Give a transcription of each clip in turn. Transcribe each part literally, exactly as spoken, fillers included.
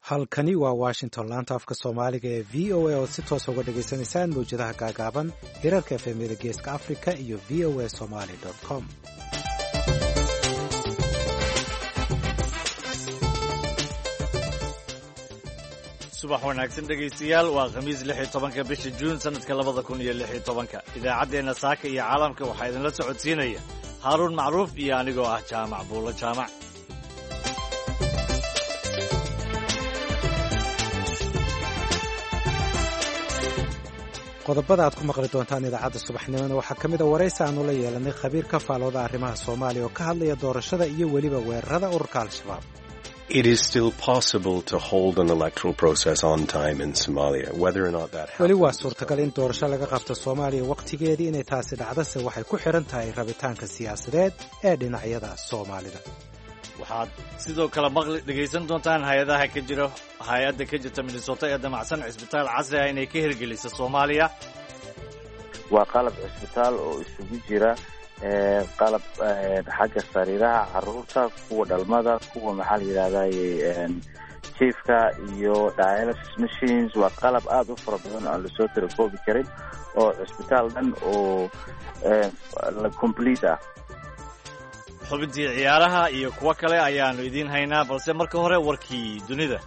halkani waa washington laanta afka soomaaliga ee v o a oo si toos uga dhagaysanaysaan mawjadaha gaagaaban hirarka efemyada geeska africa iyo v o a somaly com subax wanaagsan dhegaystayaal waa khamiis lix iyo tobanka bisha juun sanadka labada kun iyo lix iyo tobanka idaacaddeenna saaka iyo caalamka waxaa idinla socodsiinaya haaruun macruuf iyo anigoo ah jaamac buulo jaamac qodobada aad ku maqli doontaan idaacadda subaxnimona waxaa ka mid a waraysi aanu la yeelanay khabiir ka faalooda arrimaha soomaaliya oo ka hadlaya doorashada iyo weliba weerarada ururka al-shabaab weli waa suurtagal in doorasho laga qabto soomaaliya wakhtigeedii inay taasi dhacdase waxay ku xidhan tahay rabitaanka siyaasadeed ee dhinacyada soomaalida waxaad sidoo kale maqli dhegaysan doontaan hay-adaha ka jira hay-adda ka jirta minnesota ee damacsan cisbitaal casri ah inay ka hirgelisa soomaaliya waa qalab cisbitaal oo isugu jira qalab xagga sariiraha caruurta kuwa dhalmada kuwa maxaa la yidhahday jiefka iyo dialysis machines waa qalab aada u fara badan oo aan lasoo tirakoobi karin oo cisbitaal dhan oo complete ah xubintii ciyaaraha iyo kuwo kale ayaannu idiin haynaa balse marka hore warkii dunida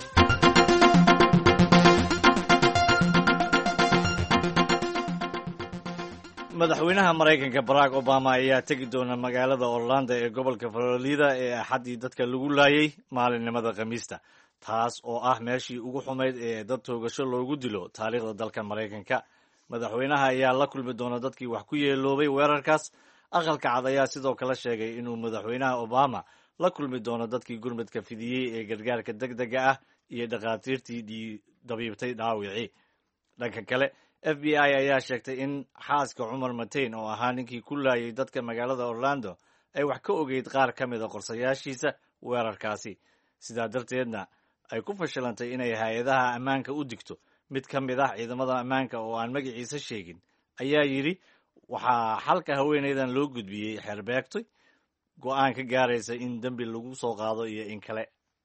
madaxweynaha maraykanka barack obama ayaa tegi doona magaalada orlando ee gobolka florida ee axaddii dadka lagu laayay maalinimada khamiista taas oo ah meeshii ugu xumayd ee dad toogasho loogu dilo taariikhda dalka maraykanka madaxweynaha ayaa la kulmi doona dadkii wax ku yeeloobay weerarkaas aqalka cad ayaa sidoo kale sheegay inuu madaxweynaha obama la kulmi doono dadkii gurmadka fidiyey ee gargaarka deg dega ah iyo dhakhaatiirtii dabiibtay dhaawicii dhanka kale f b i ayaa sheegtay in xaaska cumar mateyn oo ahaa ninkii ku laayay dadka magaalada orlando ay wax ka ogeyd qaar ka mid a qorsayaashiisa weerarkaasi sidaa darteedna ay ku fashilantay inay hay-adaha ammaanka u digto mid ka mid ah ciidamada ammaanka oo aan magaciisa sheegin ayaa yidhi waxaa xalka haweenaydan loo gudbiyey xeerbeegtoy go-aan ka gaaraysa in dembi lagu soo qaado iyo in kale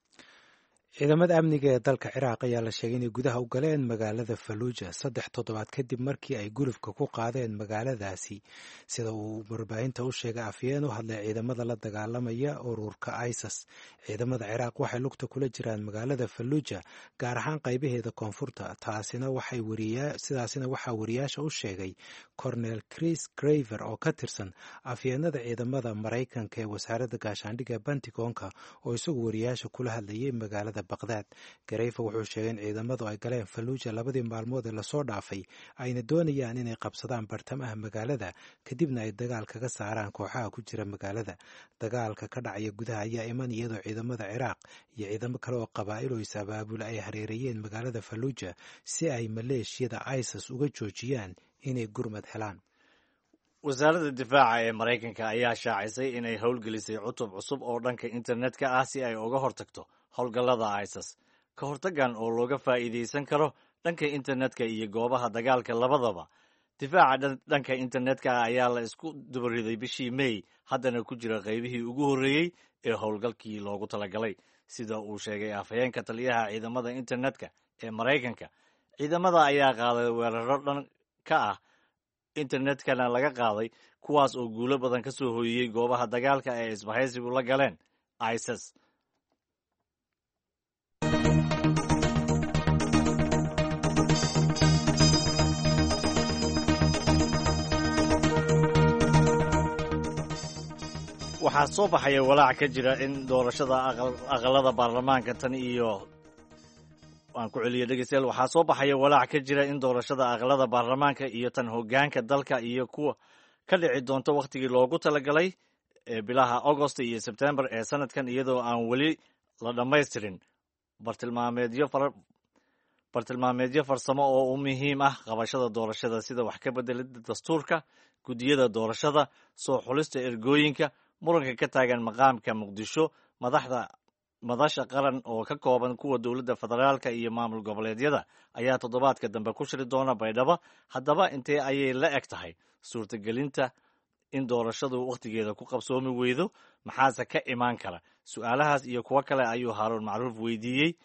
ciidamada amniga ee dalka ciraaq ayaa la sheegay inay gudaha u galeen magaalada faluuja saddex toddobaad kadib markii ay gulufka ku qaadeen magaaladaasi sida uu warbaahinta u sheegay afyeen u hadlay ciidamada la dagaalamaya ururka isis ciidamada ciraaq waxay lugta kula jiraan magaalada faluuja gaar ahaan qaybaheeda koonfurta taasina waxay sidaasina waxaa wariyaasha u sheegay cornel chris graver oo ka tirsan afyeenada ciidamada maraykanka ee wasaaradda gaashaandhigga pentagonka oo isagu wariyaasha kula hadlayay magaalada baqdaad gareyfa wuxuu sheegay in ciidamadu ay galeen faluuja labadii maalmood ee lasoo dhaafay ayna doonayaan inay qabsadaan bartamaha magaalada kadibna ay dagaal kaga saaraan kooxaha ku jira magaalada dagaalka ka dhacaya gudaha ayaa iman iyadoo ciidamada ciraaq iyo ciidamo kale oo qabaa'il oo is-abaabula ay hareereeyeen magaalada faluuja si ay maleeshiyada isis uga joojiyaan inay gurmad helaan wasaaradda difaaca ee maraykanka ayaa shaacisay inay howlgelisay cutub cusub oo dhanka internetka ah si ay uga hortagto howlgallada isis ka hortagan oo looga faa'iidaysan karo dhanka internetka iyo goobaha dagaalka labadaba difaaca dhanka internetka ah ayaa la isku dubariday bishii may haddana ku jira qaybihii ugu horreeyey ee howlgalkii loogu talagalay sida uu sheegay afhayeenka taliyaha ciidamada internetka ee maraykanka ciidamada ayaa qaaday weeraro dhan ka ah internetkana laga qaaday kuwaas oo guulo badan ka soo hooyiyey goobaha dagaalka ee isbahaysigu la galeen isis waxaa soo baxaya walaac ka jira in doorashada aqalada baarlamaanka tan iyo waan ku celiya dhegeystayaal waxaa soo baxaya walaac ka jira in doorashada aqalada baarlamaanka iyo tan hoggaanka dalka iyo kuwa ka dhici doonta wakhtigii loogu talagalay ee bilaha agost iyo sebtembar ee sanadkan iyadoo aan weli la dhammaystirin bartilmaameedyo fara bartilmaameedyo farsamo oo u muhiim ah qabashada doorashada sida wax ka beddelida dastuurka guddiyada doorashada soo xulista ergooyinka muranka ka taagan maqaamka muqdisho madaxda madasha qaran oo ka kooban kuwa dowladda federaalka iyo maamul goboleedyada ayaa toddobaadka dambe ku shiri doona baydhabo haddaba intee ayay la eg tahay suurtagelinta in doorashadu wakhtigeeda ku qabsoomi weydo maxaase ka imaan kara su-aalahaas iyo kuwo kale ayuu haaruun macruuf weydiiyey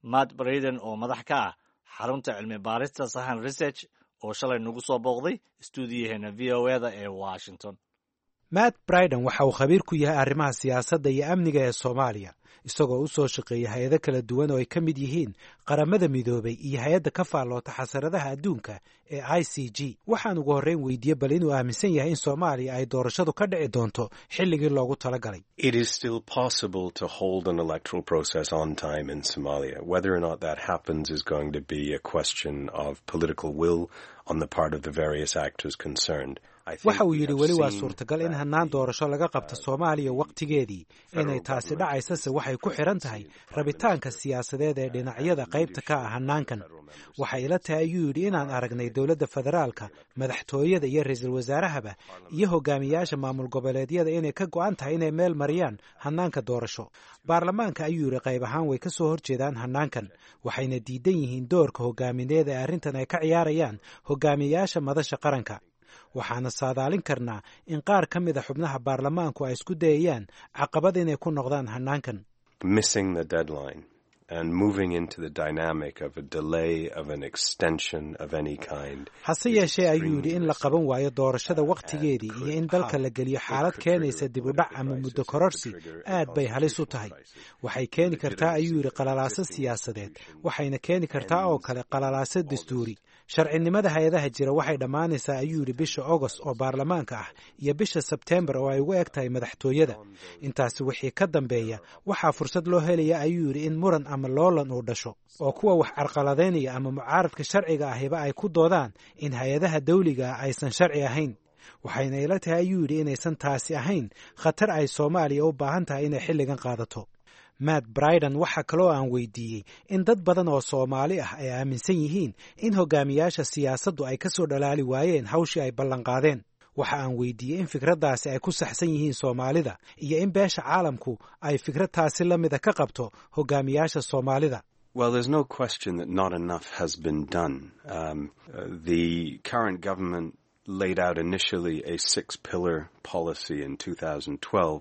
matt braden oo madax ka ah xarunta cilmi baarista sahan research oo shalay nagu soo booqday stuudiyaheena v o e da ee washington. matt braden waxa uu khabiir ku yahay arrimaha siyaasadda iyo amniga ee soomaaliya isagoo u soo shaqeeya hay-ado kala duwan oo ay ka mid yihiin qaramada midoobay iyo hay-adda ka faalloota xasaradaha adduunka ee i c g. waxaan ugu horreyn weydiiyey bal inuu aaminsan yahay in soomaaliya ay doorashadu ka dhici doonto xilligii loogu talagalay. It is still possible to hold an electoral process on time in Somalia. Whether or not that happens is going to be a question of political will on the part of the various actors concerned. waxa uu yidhi weli waa suurtagal in hannaan doorasho laga qabto soomaaliya wakhtigeedii. inay taasi dhacaysase waxay ku xidhan tahay rabitaanka siyaasadeed ee dhinacyada qaybta ka ah hannaankan. waxay ila tahay ayuu yidhi inaan aragnay dowladda federaalka, madaxtooyada iyo ra-iisul wasaarahaba iyo hogaamiyaasha maamul goboleedyada inay ka go'an tahay inay meel mariyaan hannaanka doorasho. baarlamaanka ayuu yidhi qayb ahaan way ka soo horjeedaan hannaankan, waxayna diidan yihiin doorka hogaamineed ee arrintan ay ka ciyaarayaan hogaamiyaasha madasha qaranka. waxaana saadaalin karnaa in qaar ka mid a xubnaha baarlamaanku ay isku dayayaan caqabad inay ku noqdaan hannaankan. Missing the deadline and moving into the dynamic of a delay of an extension of any kind. hase yeeshee ayuu yidhi in la qaban waayo doorashada wakhtigeedii iyo in dalka la geliyo xaalad keenaysa dib u dhac ama muddo kororsi aad bay halis u tahay. waxay keeni kartaa ayuu yidhi qalalaaso siyaasadeed, waxayna keeni kartaa oo kale qalalaaso dastuuri. sharcinimada hay-adaha jira waxay dhammaanaysaa ayuu yidhi bisha agost oo baarlamaanka ah iyo bisha sebtembar oo ay ugu eg tahay madaxtooyada. intaasi wixii ka dambeeya waxaa fursad loo helaya ayuu yidhi in muran ama loolan uu dhasho oo kuwa wax carqaladaynaya ama mucaaradka sharciga ahiba ay ku doodaan in hay-adaha dawliga ah aysan sharci ahayn. waxayna ila tahay ayuu yidhi inaysan taasi ahayn khatar ay soomaaliya u baahan tahay inay xilligan qaadato. matt braden waxaa kaloo aan weydiiyey in dad badan oo soomaali ah ay aaminsan yihiin in hogaamiyaasha siyaasaddu ay ka soo dhalaali waayeen hawshii ay ballanqaadeen. waxa aan weydiiyey in fikraddaasi ay ku saxsan yihiin soomaalida iyo in beesha caalamku ay fikrad taasi la mida ka qabto hogaamiyaasha soomaalida. Well, there's no question that not enough has been done. Um, uh, the current government laid out initially a six-pillar policy in two thousand twelve.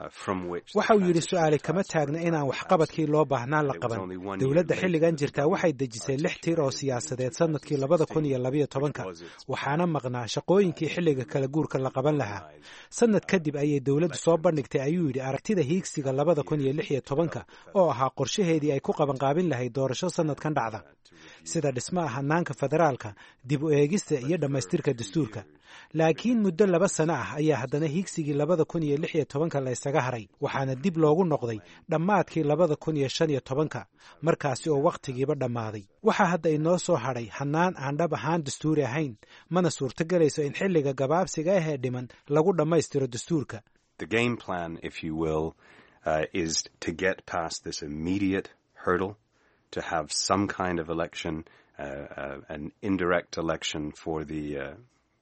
waxa uu yidhi su-aali kama taagna inaan waxqabadkii loo baahnaan la qaban. dowladda xilligan jirtaa waxay dejisay lix tiir oo siyaasadeed sannadkii labada kun iyo labayo tobanka waxaana maqnaa shaqooyinkii xilliga kala guurka la qaban lahaa. sannad kadib ayay dowladdu soo bandhigtay ayuu yidhi aragtida hiigsiga labada kun iyo lix iyo tobanka oo ahaa qorshaheedii ay ku qabanqaabin lahayd doorasho sannadkan dhacda, sida dhismaha hannaanka federaalka, dib u eegista iyo dhammaystirka dastuurka. laakiin muddo laba sano ah ayaa haddana hiigsigii labada kun iyo lix iyo tobanka la ysaga haray, waxaana dib loogu noqday dhammaadkii labada kun iyo shan iyo tobanka, markaasi oo wakhtigiiba dhammaaday. waxaa hadda inoo soo hadhay hannaan aan dhab ahaan dastuuri ahayn, mana suurtogelayso in xilliga gabaabsiga ah ee dhiman lagu dhammaystiro dastuurka. The game plan, if you will, uh, is to get past this immediate hurdle, to have some kind of election, uh, uh, an indirect election for the uh,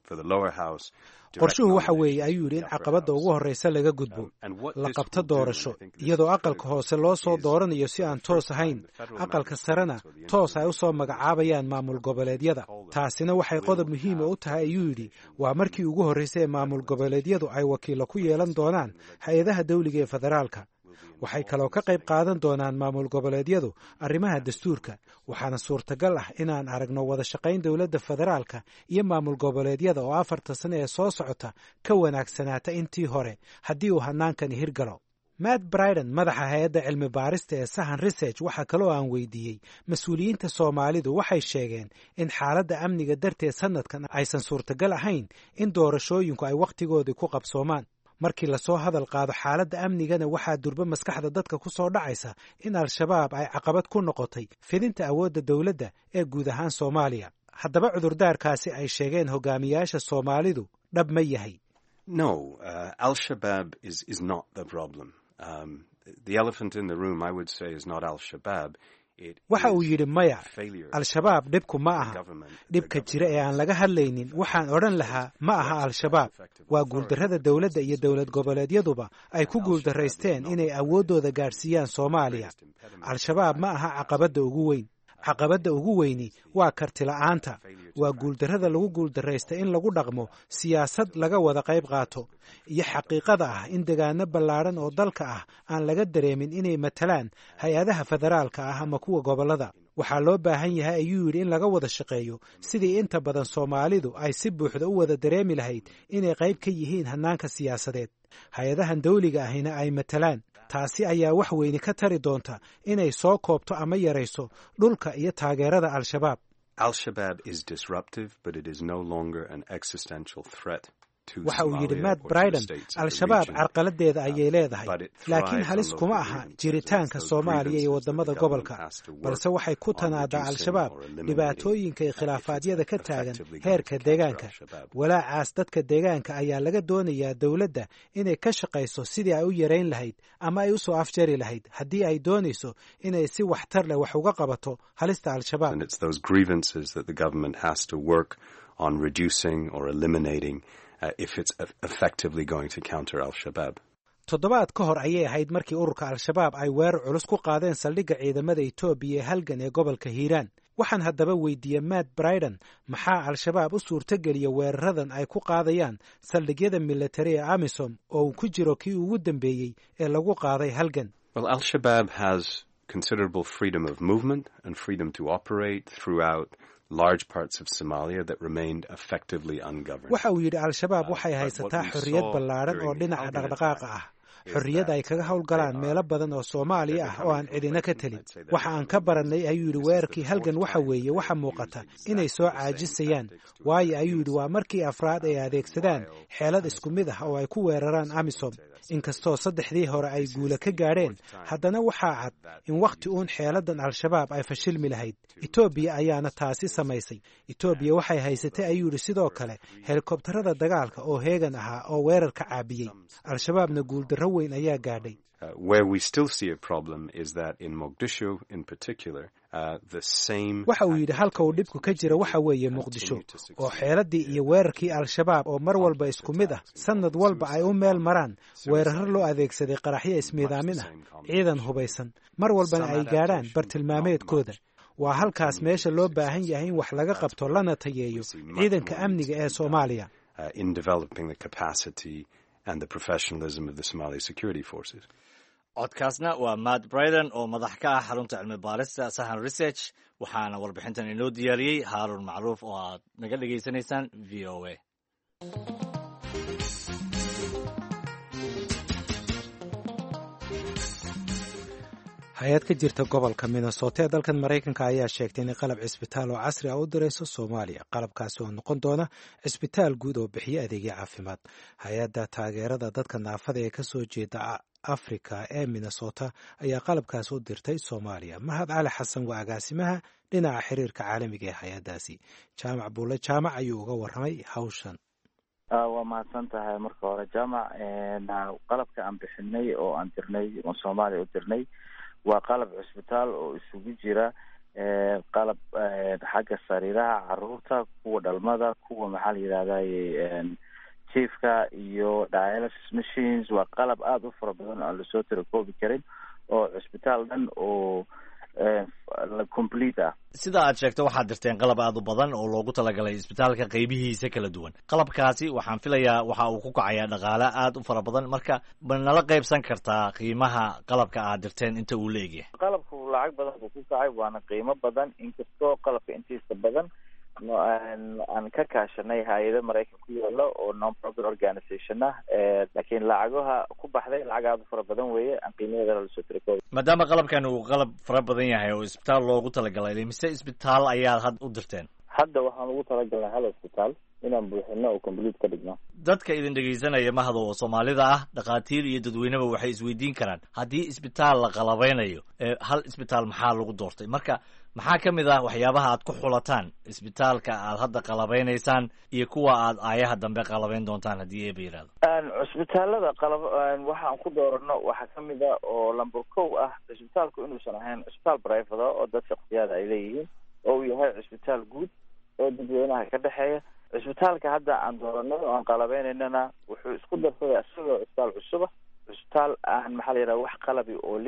qorshuhu waxa weeye ayuu yidhi in caqabadda ugu horraysa laga gudbo, la qabto doorasho iyadoo aqalka hoose loo soo dooranayo si aan toos ahayn, aqalka sarena toos ay u soo magacaabayaan maamul goboleedyada. taasina waxay qodob muhiima u tahay ayuu yidhi waa markii ugu horraysay ee maamul goboleedyadu ay wakiilo ku yeelan doonaan hay-adaha dawliga ee federaalka. waxay kaloo ka qayb qaadan doonaan maamul goboleedyadu arrimaha dastuurka, waxaana suurtagal ah inaan aragno wada shaqayn dowladda federaalka iyo maamul goboleedyada oo afarta sano ee soo socota ka wanaagsanaata intii hore haddii uu hannaankani hirgalo. matt braden madaxa hay-adda cilmi baarista ee sahan research waxaa kaloo aan weydiiyey mas-uuliyiinta soomaalidu waxay sheegeen in xaaladda amniga darteed sannadkan aysan suurtagal ahayn in doorashooyinku ay wakhtigoodii ku qabsoomaan. markii lasoo hadal qaado xaaladda amnigana waxaa durba maskaxda dadka ku soo dhacaysa in al-shabaab ay caqabad ku noqotay fidinta awoodda dowladda ee guud ahaan soomaaliya. haddaba cudurdaarkaasi ay sheegeen hogaamiyaasha soomaalidu dhab ma yahay? No, uh, al-Shabaab is, is not the problem. Um, the elephant in the room, I would say, is not al-Shabaab. waxa uu yidhi maya, al-shabaab dhibku ma aha. dhibka jira ee aan laga hadlaynin waxaan odhan lahaa ma aha al-shabaab, waa guuldarrada dowladda iyo dowlad goboleedyaduba ay ku guuldarraysteen inay awooddooda gaadhsiiyaan soomaaliya. al-shabaab ma aha caqabadda ugu weyn. caqabadda ugu weyni waa karti la'aanta, waa guuldarrada lagu guuldarraysta in lagu dhaqmo siyaasad laga wada qayb qaato, iyo xaqiiqada ah in degaano ballaadhan oo dalka ah aan laga dareemin inay matalaan hay-adaha federaalka ah ama kuwa gobollada. waxaa loo baahan yahay ayuu yidhi in laga wada shaqeeyo sidii inta badan Soomaalidu ay si buuxda u wada dareemi lahayd inay qayb ka yihiin hannaanka siyaasadeed, hay-adahan dawliga ahina ay matalaan. taasi ayaa wax weyni ka tari doonta inay soo koobto ama yarayso dhulka iyo taageerada Al-Shabaab. Al-Shabaab is disruptive, but it is no longer an existential threat. waxa uu yidhi Matt Bryden, Al-Shabaab carqaladeeda ayay leedahay, laakiin halis kuma aha jiritaanka Soomaaliya iyo wadamada gobolka, balse waxay ku tanaadaa Al-Shabaab dhibaatooyinka iyo khilaafaadyada ka taagan heerka deegaanka. walaacaas dadka deegaanka ayaa laga doonayaa dowladda inay ka shaqayso sidii ay u yareyn lahayd ama ay u soo afjari lahayd haddii ay doonayso inay si waxtar leh wax uga qabato halista Al-Shabaab. Uh, if it's effectively going to counter Al-Shabaab. toddobaad ka hor ayay ahayd markii ururka Al-Shabaab ay weerar culus ku qaadeen saldhigga ciidamada Itoobiya ee halgan ee gobolka Hiiraan. waxaan haddaba weydiiyey Matt Bryden maxaa Al-Shabaab u suurtageliya weeraradan ay ku qaadayaan saldhigyada military ee AMISOM oo uu ku jiro kii ugu dambeeyey ee lagu qaaday halgan. Well, Al-Shabaab has considerable freedom of movement and freedom to operate throughout large parts of Somalia that remained effectively ungoverned. waxa uu yidhi Al-Shabaab waxay haysataa xorriyad ballaaran oo dhinaca dhaqdhaqaaqa ah, xorriyad ay kaga howlgalaan meelo badan oo Soomaaliya ah oo aan cidina ka talin. waxa aan ka baranay ayuu yidhi weerarkii halgan waxa weeye waxa muuqata inay soo caajisayaan, waayo ayuu yidhi waa markii afraad ay adeegsadaan xeelad isku mid ah oo ay ku weeraraan AMISOM. inkastoo saddexdii hore ay guula ka gaadheen, haddana waxaa cad in wakhti uun xeeladan Al-Shabaab ay fashilmi lahayd. Itoobiya ayaana taasi samaysay. Itoobiya waxay haysatay ayuu yidhi sidoo kale helikobtarada dagaalka oo heegan ahaa oo weerar ka caabiyey. Al-Shabaabna guuldarro weyn ayaa gaadhay. Uh, where we still see a problem is that in Mogadishu in particular, uh, the same... waxa uu yidhi halka uu dhibku ka jira waxa weeye Muqdisho, oo xeeladii iyo weerarkii Al-Shabaab oo mar walba isku mid ah sanad walba ay u meel maraan weerar loo adeegsaday qaraxyo ismiidaamin ah, ciidan hubaysan, mar walbana ay gaadhaan bartilmaameedkooda. waa halkaas meesha loo baahan yahay in wax laga qabto lana tayeeyo ciidanka amniga ee Soomaaliya. Uh, in developing the capacity and the professionalism of the Somali security forces. codkaasna waa Matt Bryden oo madax ka ah xarunta cilmi baarista Sahan Research, waxaana warbixintan inoo diyaariyey Haarun Macruuf oo aad naga dhageysanaysaan V O A. hay-ad ka jirta gobolka Minnesota ee dalkan Maraykanka ayaa sheegtay in qalab cisbitaal oo casri ah u dirayso Soomaaliya. qalabkaasi oo noqon doona cisbitaal guud oo bixiya adeegyo caafimaad. hay-adda taageerada dadka naafada ee ka soo jeeda Afrika ee Minnesota ayaa qalabkaas u dirtay Soomaaliya. Mahad Cali Xasan waa agaasimaha dhinaca xiriirka caalamiga ee hay-addaasi. Jaamac Buule Jaamac ayuu uga warramay hawshan. waa mahadsan tahay. marka hore Jaamac, qalabka aan bixinay oo aan dirnay oo Soomaaliya u dirnay waa qalab cisbitaal oo isugu jira qalab xagga sariiraha caruurta, kuwa dhalmada, kuwa maxaa la yidhahdaa jiifka iyo dialysis machines. waa qalab aada u fara badan oo aan lasoo tirakoobi karin oo cisbitaal dhan oo complete ah. sida aad sheegto waxaad dirteen qalab aad u badan oo loogu talagalay isbitaalka qaybihiisa kala duwan. qalabkaasi waxaan filayaa waxa uu ku kacayaa dhaqaale aad u fara badan, marka ma nala qaybsan kartaa qiimaha qalabka aad dirteen inta uu leegyahay? qalabku lacag badan buu ku kacay, waana qiimo badan, inkastoo qalabka intiisa badan aan ka kaashanay hay-ado Maraykan ku yaalo oo non-profit organization ah, laakiin lacagaha ku baxday lacag aad u fara badan weeye, aan qiimaheeda lasoo tirakoobi. maadaama qalabkan uu qalab fara badan yahay oo isbitaal loogu talagalay, mise isbitaal ayaad had u dirteen? hadda waxaan ugu talagalnay hal isbitaal inaan buuxino oo complete ka dhigno. dadka idin dhegaysanaya mahad oo Soomaalida ah, dhaqaatiir iyo dadweyneba waxay isweydiin karaan haddii isbitaal la qalabeynayo, hal isbitaal maxaa lagu doortay? marka maxaa ka mid ah waxyaabaha aad ku xulataan isbitaalka aad hadda qalabeynaysaan iyo kuwa aad aayaha dambe qalabeyn doontaan haddii eeba yidhaahdo? cisbitaalada qalab waxaan ku doorano waxaa ka mid ah oo lamber kow ah cisbitaalku inuusan ahayn cisbitaal private oo dad shakhsiyaada ay leeyihiin, oo uu yahay cisbitaal guud oo dadweynaha ka dhexeeya. cisbitaalka hadda aan doorano oo aan qalabeynayna wuxuu isku darsaday isagoo cisbitaal cusuba, cisbitaal aan maxaa la yidhaha wax qalabi oolin,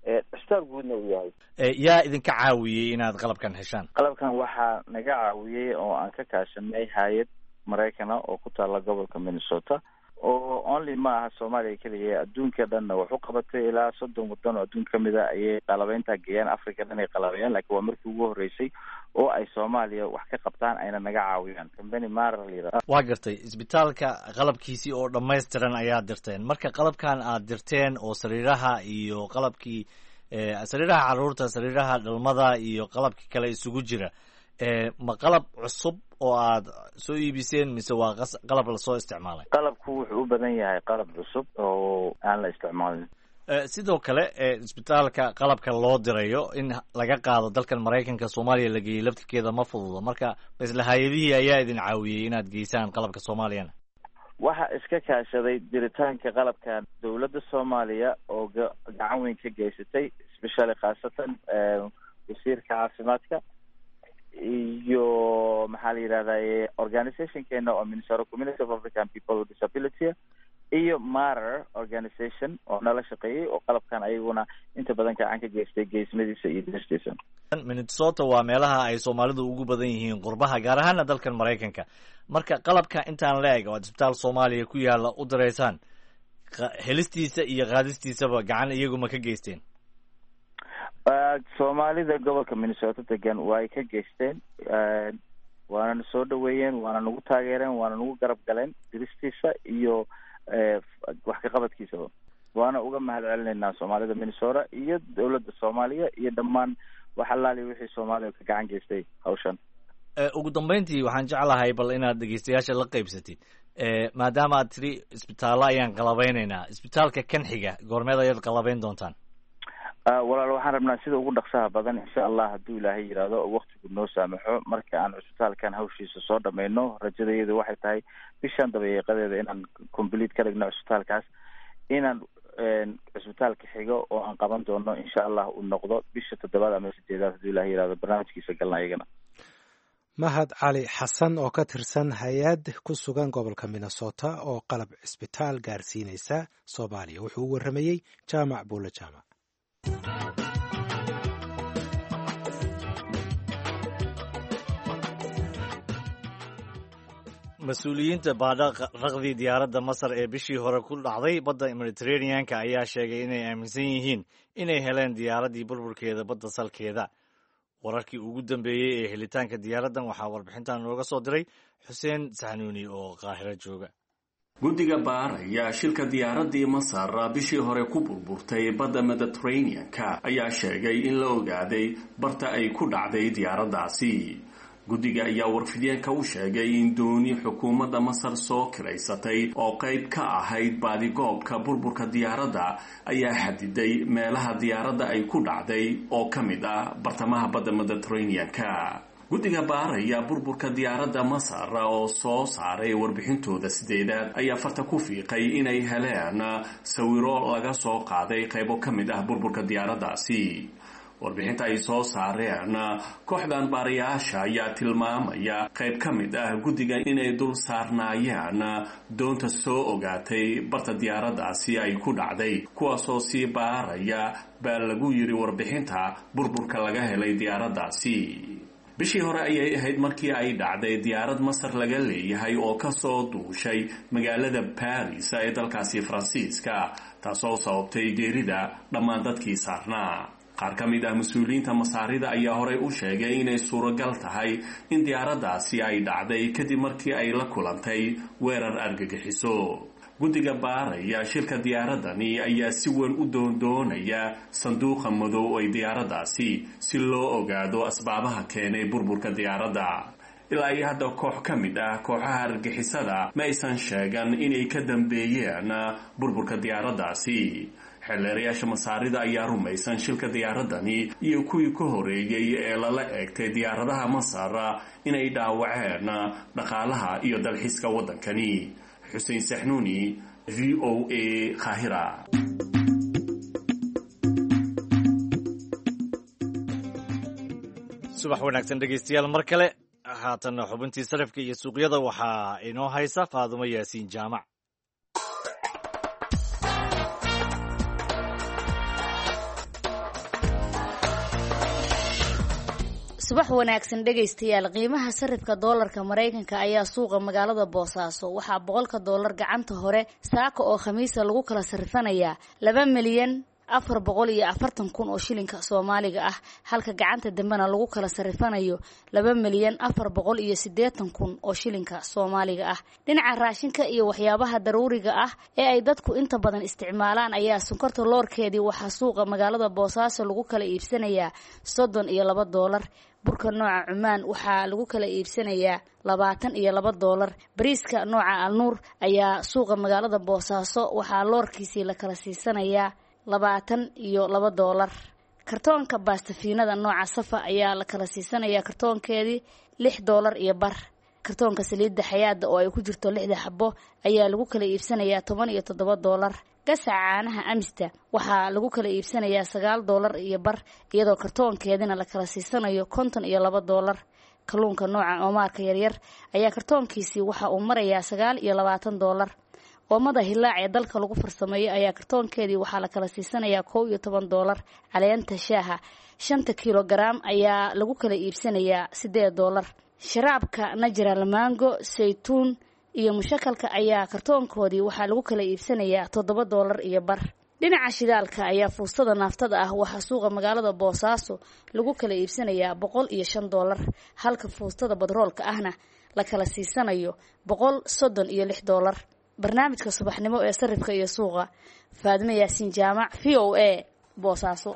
cisbitaal guudna uu yahay. yaa idinka caawiyey inaad qalabkan heshaan? qalabkan waxaa naga caawiyey oo aan ka kaashanay hay-ad maraykana oo ku taala gobolka Minnesota, oo only ma aha Soomaaliya keliya, adduunka dhanna wax u qabatay. ilaa soddon waddan oo adduun kamid a ayay qalabeynta geeyaan, Africa dhan ay qalabeeyaan, laakiin waa markii ugu horeysay oo ay Soomaaliya wax ka qabtaan ayna naga caawiyaan. company Marer la yiraahdo. waa gartay, isbitaalka qalabkiisii oo dhammaystiran ayaad dirteen. marka qalabkan aad dirteen oo sariiraha iyo qalabkii sariiraha carruurta, sariiraha dhalmada iyo qalabkii kale isugu jira, ma qalab cusub oo aad soo iibiseen mise waa qalab lasoo isticmaalay? qalabku wuxuu u badan yahay qalab cusub oo aan la isticmaalin. sidoo kale isbitaalka qalabka loo dirayo in laga qaado dalkan Maraykanka Soomaaliya la geeyey laftirkeeda ma fududa. marka isla hay-adihii ayaa idin caawiyey inaad geysaan qalabka Soomaaliyana? waxa iska kaashaday diritaanka qalabkan dowladda Soomaaliya oo gacan weyn ka geysatay, especially khaasatan wasiirka caafimaadka iyo maxaa la yidhahdaa organizationkeena oo Minnesota Community of African People with Disability iyo Marer organization oo nala shaqeeyey oo qalabkan ayaguna inta badan gacan ka geystay geesmadiisa iyo diristiisa. Minnesota waa meelaha ay Soomaalidu ugu badan yihiin qurbaha, gaar ahaan dalkan Maraykanka. marka qalabka intaan la eego isbitaal Soomaaliya ku yaala u direysaan, helistiisa iyo qaadistiisaba gacan iyagu ma ka geysteen? Soomaalida gobolka Minnesota degan way ka geysteen, waana soo dhaweeyeen, waana nagu taageereen, waana nagu garab galeen diristiisa iyo wax ka qabadkiisaba. waana uga mahad celinaynaa Soomaalida Minnesota iyo dowladda Soomaaliya iyo dhammaan wax allaali wixii Soomaaliya ka gacan geystay hawshan. ugu dambeyntii waxaan jeclahay bal inaad dhegeystayaasha la qaybsatid, maadaama aad tiri isbitaallo ayaan qalabeynaynaa, isbitaalka kan xiga goormeed ayaad qalabeyn doontaan? walaal waxaan rabnaa sida ugu dhaqsaha badan insha Allah hadduu Ilaahay yiraahdo oo waqtigu noo saamaxo, marka aan isbitaalkan hawshiisa soo dhamayno, rajadayadu waxay tahay bishan dabayaaqadeeda inaan complete ka dhigno isbitaalkaas, inaan isbitaalka xigo oo aan qaban doono insha Allah uu noqdo bisha toddobaad ama sideedaad hadduu Ilaahay yiraahdo, barnaamijkiisa galna iyagana. Mahad Cali Xasan oo ka tirsan hay-ad ku sugan gobolka Minnesota oo qalab isbitaal gaarsiinaysa Soomaaliya, wuxuu u waramayey Jaamac Buule Jaamac. mas-uuliyiinta baadhaqdii diyaaradda Masar ee bishii hore ku dhacday badda Mediterranean-ka ayaa sheegay inay aaminsan yihiin inay heleen diyaaraddii burburkeeda badda salkeeda. wararkii ugu dambeeyey ee helitaanka diyaaraddan waxaa warbixintan nooga soo diray Xuseen Saxnuuni oo Qaahiro jooga. guddiga baaraya shilka diyaaraddii Masar bishii hore ku burburtay badda Mediterranean-ka ayaa sheegay in la ogaaday barta ay ku dhacday diyaaraddaasi. guddiga ayaa warfideenka u sheegay in dooni xukuumadda Masar soo kiraysatay oo qayb ka ahayd baadigoobka burburka diyaaradda ayaa xadiday meelaha diyaaradda ay ku dhacday oo ka mid ah bartamaha badda Mediterranean-ka. guddiga baaraya burburka diyaaradda Masar oo soo saaray warbixintooda sideedaad ayaa farta ku fiiqay inay heleen sawiro laga soo qaaday qaybo ka mid ah burburka diyaaraddaasi. warbixinta ay soo saareen kooxdan baarayaasha ayaa tilmaamaya qayb ka mid ah guddiga inay dul saarnaayeen doonta soo ogaatay barta diyaaraddaasi ay ku dhacday, kuwaasoo sii baaraya baa lagu yiri warbixinta burburka laga helay diyaaraddaasi. bishii hore ayay ahayd markii ay dhacday diyaarad Masar laga leeyahay oo ka soo duushay magaalada Paris ee dalkaasi Faransiiska, taasoo sababtay geerida dhammaan dadkii saarnaa. qaar ka mid ah mas-uuliyiinta Masaarida ayaa horey u sheegay inay suuragal tahay in diyaaraddaasi ay dhacday kadib markii ay la kulantay weerar argagixiso. guddiga baaraya shilka diyaaraddani ayaa si weyn u doondoonaya sanduuqa madow ee diyaaraddaasi si loo ogaado asbaabaha keenay burburka diyaaradda. ilaa iyo hadda koox ka mid ah kooxaha argagixisada ma aysan sheegan inay ka dambeeyeen burburka diyaaraddaasi. xeelleerayaasha Masaarida ayaa rumaysan shilka diyaaraddani iyo kuwii ka horeeyey ee lala eegtay diyaaradaha Masar inay dhaawaceen dhaqaalaha iyo dalxiiska waddankani. Xuseen Saxnuuni, V O A, Qaahira. subax wanaagsan dhegeystayaal mar kale. haatanna xubintii sarifka iyo suuqyada waxaa inoo haysa Faadumo Yaasiin Jaamac. subax wanaagsan dhegaystayaal qiimaha sarifka doolarka Mareykanka ayaa suuqa magaalada Boosaaso waxaa boqolka doolar gacanta hore saaka oo khamiisa lagu kala sarifanayaa laba milyan afar boqol iyo afartan kun oo shilinka Soomaaliga ah halka gacanta dambena lagu kala sarifanayo laba milyan afar boqol iyo siddeetan kun oo shilinka Soomaaliga ah dhinaca raashinka iyo waxyaabaha daruuriga ah ee ay dadku inta badan isticmaalaan ayaa sonkorta loorkeedii waxaa suuqa magaalada Boosaaso lagu kala iibsanayaa soddon iyo laba doolar burka nooca Cumaan waxaa lagu kala iibsanayaa labaatan iyo laba doolar bariiska nooca Alnuur ayaa suuqa magaalada Boosaaso waxaa loorkiisii la kala siisanayaa labaatan iyo laba doolar kartoonka baastafiinada nooca Safa ayaa la kala siisanayaa kartoonkeedii lix doolar iyo bar kartoonka saliidda Xayaada oo ay ku jirto lixda xabo ayaa lagu kala iibsanayaa toban iyo toddoba doolar gasaca caanaha Amista waxaa lagu kala iibsanayaa sagaal doolar iyo bar iyadoo kartoonkeedina la kala siisanayo konton iyo laba doolar kalluunka nooca Oomaarka yaryar ayaa kartoonkiisii waxa uu marayaa sagaal iyo labaatan doolar oomada hilaac ee dalka lagu farsameeyo ayaa kartoonkeedii waxaa la kala siisanayaa kow iyo toban doolar caleenta shaaha shanta kilogaram ayaa lagu kala iibsanayaa siddeed doolar sharaabka Natural Mango saytuun iyo mushakalka ayaa kartoonkoodii waxaa lagu kala iibsanayaa toddoba doolar iyo bar dhinaca shidaalka ayaa fuustada naaftada ah waxaa suuqa magaalada Boosaaso lagu kala iibsanayaa boqol iyo shan doolar halka fuustada badroolka ahna la kala siisanayo boqol soddon iyo lix doolar barnaamijka subaxnimo ee sarifka iyo suuqa Faadime Yaasiin Jaamac V O A Boosaaso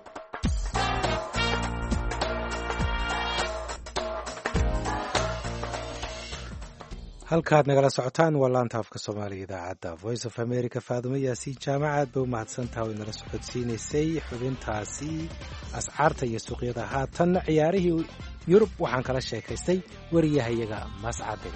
halkaad nagala socotaan waa laanta afka Soomaaliga idaacadda Voice of America Faadime Yaasiin Jaamac aad bay u mahadsantahay inala socodsiinaysay xubintaasi ascaarta iyo suuqyada haatan ciyaarihii Yurub waxaan kala sheekaystay wariyahayaga Mascade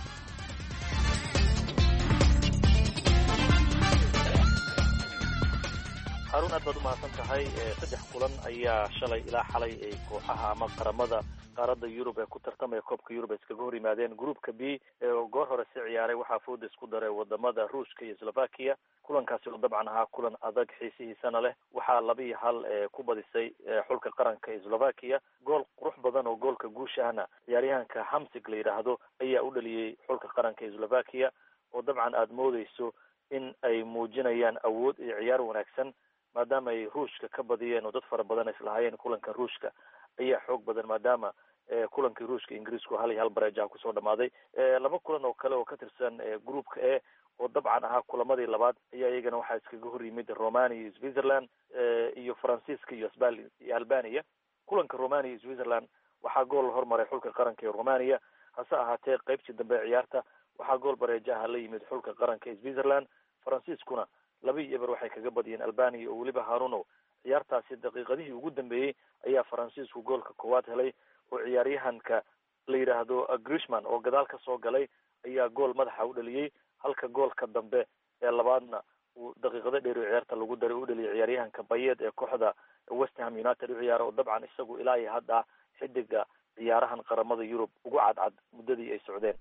harun aad baad u mahadsan tahay saddex kulan ayaa shalay ilaa xalay ay kooxaha ama qaramada qaaradda Yurub ee ku tartamaya koobka Yurub iskaga hor yimaadeen groupka B ee goor hore si ciyaaray waxaa fooda isku daray wadamada Ruushka iyo Slovakia kulankaasi oo dabcan ahaa kulan adag xiisihiisana leh waxaa laba iyo hal ku badisay xulka qaranka ee Slovakia gool qurux badan oo goolka guushahana ciyaaryahanka Hamsik la yiraahdo ayaa u dhaliyay xulka qaranka ee Slovakia oo dabcan aad moodayso in ay muujinayaan awood iyo ciyaar wanaagsan maadaama ay Ruushka ka badiyeen oo dad fara badan islahaayeen kulanka Ruushka ayaa xoog badan maadaama kulankii Ruushka Ingiriisku hal iyo hal bareeja ku soo dhamaaday laba kulan oo kale oo ka tirsan groupka A oo dabcan ahaa kulamadii labaad ayaa iyagana waxaa iskaga hor yimid Romania iyo Switzerland iyo Faransiiska iyo Albania kulanka Romania iyo Switzerland waxaa gool hormaray xulka qaranka ee Romania hase ahaatee qaybtii dambe ciyaarta waxaa gool bareeja la yimid xulka qaranka ee Switzerland Faransiiskuna laba iyo eber waxay kaga badiyeen Albania oo waliba Haruno ciyaartaasi daqiiqadihii ugu dambeeyay ayaa Faransiisku goolka koowaad helay oo ciyaaryahanka la yiraahdo Griezmann oo gadaal ka soo galay ayaa gool madaxa u dhaliyay halka goolka dambe ee labaadna uu daqiiqada dheer ciyaarta lagu daray u dhaliyay ciyaaryahanka Bayed ee kooxda West Ham United u ciyaaro oo dabcan isagu ilaa iyo hadda xidiga ciyaarahan qaramada Yurub ugu cadcad muddadii ay socdeen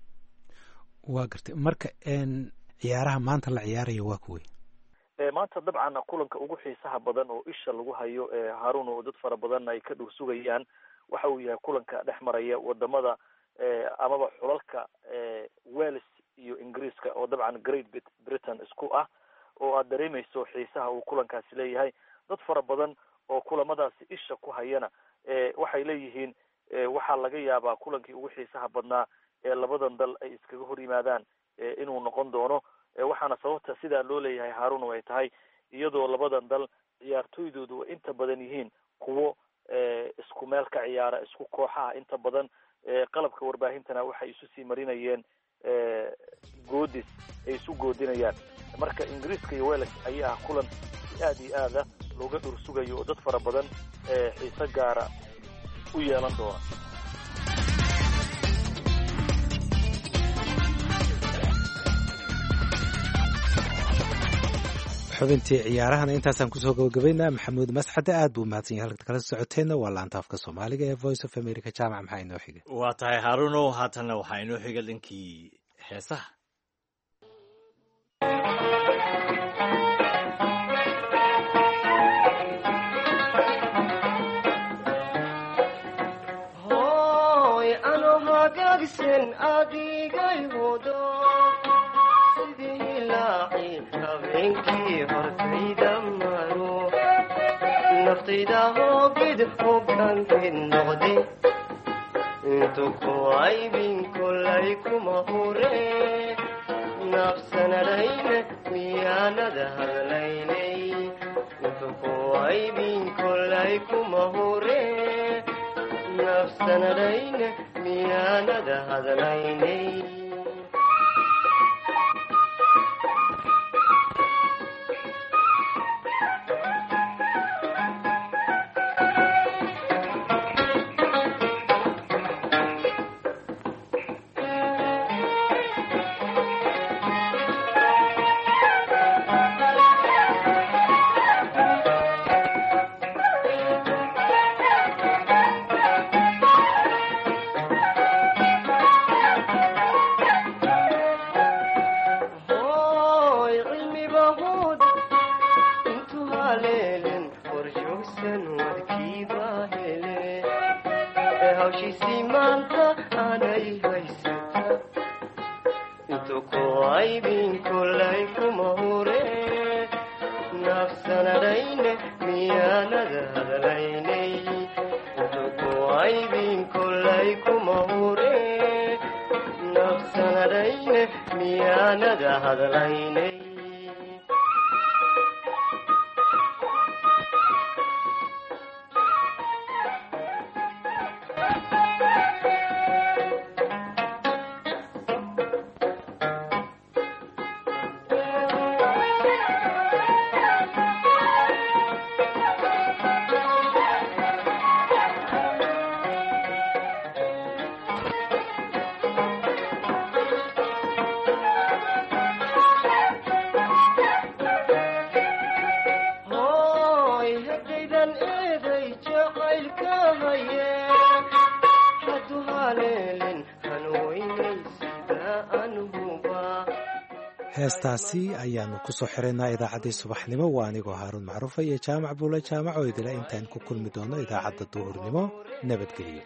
waa gartay marka een ciyaaraha maanta la ciyaarayo waa kuwii maanta dabcan kulanka ugu xiisaha badan oo isha lagu hayo ee Harun oo dad fara badan ay ka dhur sugayaan waxa uu yahay kulanka dhex maraya wadamada amaba xulalka Wales iyo Ingiriiska oo dabcan Great Britain isku ah oo aad dareemayso xiisaha uu kulankaasi leeyahay dad fara badan oo kulamadaasi isha ku hayana waxay leeyihiin waxaa laga yaabaa kulankii ugu xiisaha badnaa ee labadan dal ay iskaga hor yimaadaan inuu noqon doono waxaana sababta sidaa loo leeyahay Harun oo ay tahay iyadoo labadan dal ciyaartooydoodu inta badan yihiin kuwo isku meel ka ciyaara isku kooxaha inta badan qalabka warbaahintana waxay isu sii marinayeen goodis ay isu goodinayaan marka Ingiriiska iyo Wales ayaa kulan aad iyo aad looga dhur sugayo oo dad fara badan xiiso gaara u yeelan doona xubintii ciyaarahana intaasaan kusoo gabagabaynaa maxamuud masxade aad buu mahadsan yahay halka kala socoteenna waa laanta afka Soomaaliga ee Voice of America jaamac maxaa inoo xigay waa tahay Haruno haatana waxaa inoo xigay dhinkii heesaha Oh hagaagsan adigay wado sidii laaci habeenkii hortayda maro naftayda hoogid hoggaankeed noqde intu ku aybin kolay kuma hure nafsanadhayna miyaanada hadlaynay intu ku aybin kolay kuma hure nafsanadhayna miyaanada hadlaynay heestaasi ayaanu ku soo xiraynaa idaacaddii subaxnimo waa anigoo haaruun macruufa iyo jaamac buule jaamac oo idila intaan ku kulmi doono idaacadda duhurnimo nabadgelyo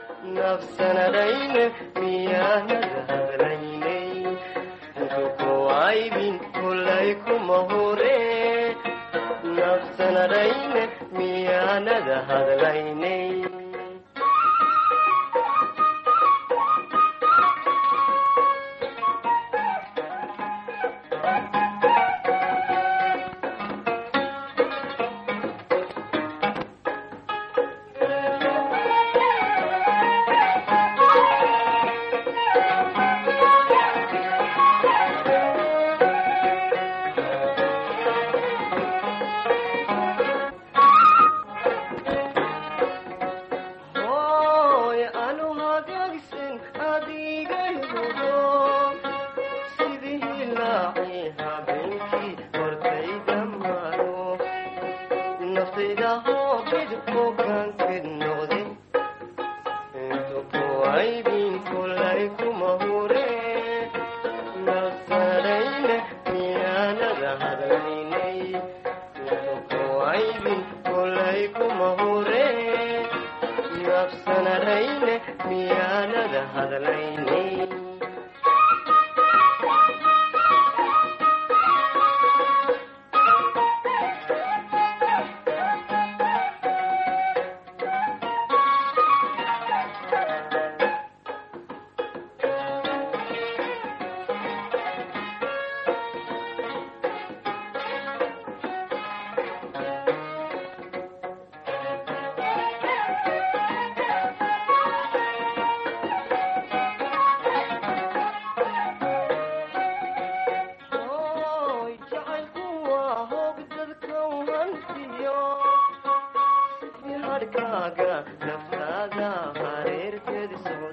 nafsanadhayna miyaanada hadlaynay intu ku aybin kolay kuma hure nafsanadhayna miyaanada hadlaynay naftaada hareerteed